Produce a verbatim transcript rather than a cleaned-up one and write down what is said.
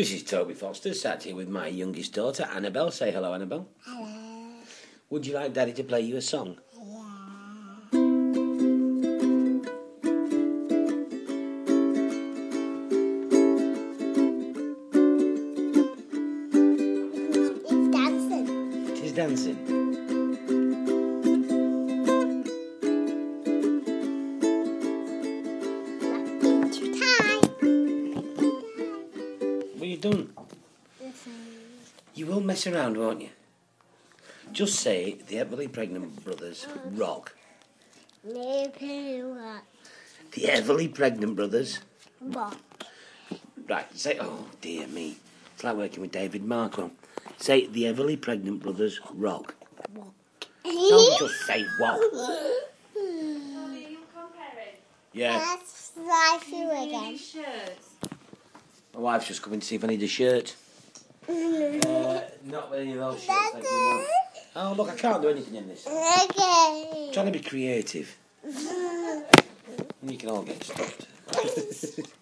This is Toby Foster, sat here with my youngest daughter, Annabelle. Say hello, Annabelle. Hello. Would you like Daddy to play you a song? Yeah. It's dancing. It is dancing. Into time. What have you done? You will mess around, won't you? Just say the Everly Pregnant Brothers rock. Maybe what? The Everly Pregnant Brothers. Rock. Right, say, oh dear me. It's like working with David Marquell. Say the Everly Pregnant Brothers rock. Rock. Don't just say what. Yeah. Let's fly through again. My wife's just coming to see if I need a shirt. Uh, not with any of those shirts, thank you, no. Oh, look, I can't do anything in this. Okay. I'm trying to be creative. And you can all get stopped.